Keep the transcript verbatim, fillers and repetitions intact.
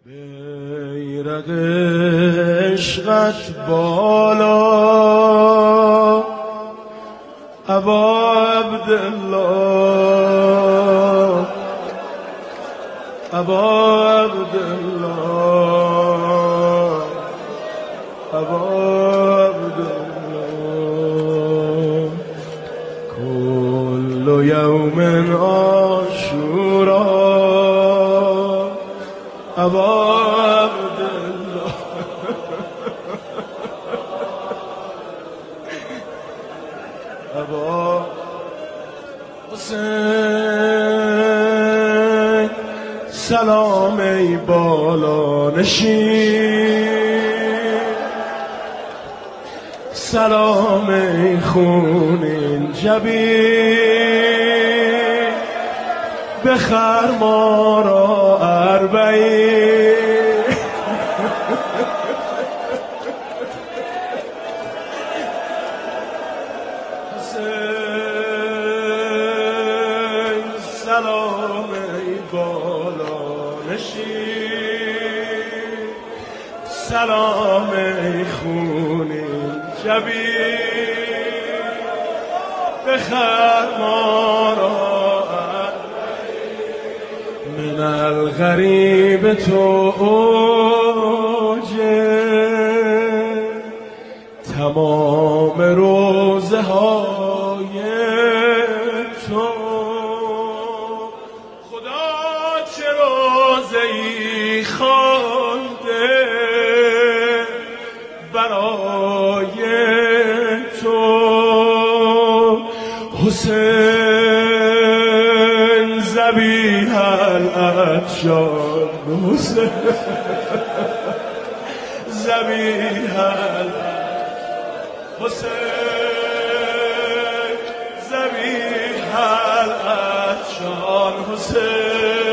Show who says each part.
Speaker 1: بیرق عشقت بالا ابا عبدالله ابا عبدالله ابا عبدالله كل يوم عاشورا ابا عبدالله ابا حسین سلام ای بالا نشین سلام ای خونین جبین بخر ما را اربعین حسین سلام ای بالا نشین سلام ای خونین جبین بخر ما را من الغریب تو اوجه تمام روزه های تو خدا چه روزه ای خوانده برای تو حسین ذبیح العطشان حسین ذبیح حسین ذبیح العطشان حسین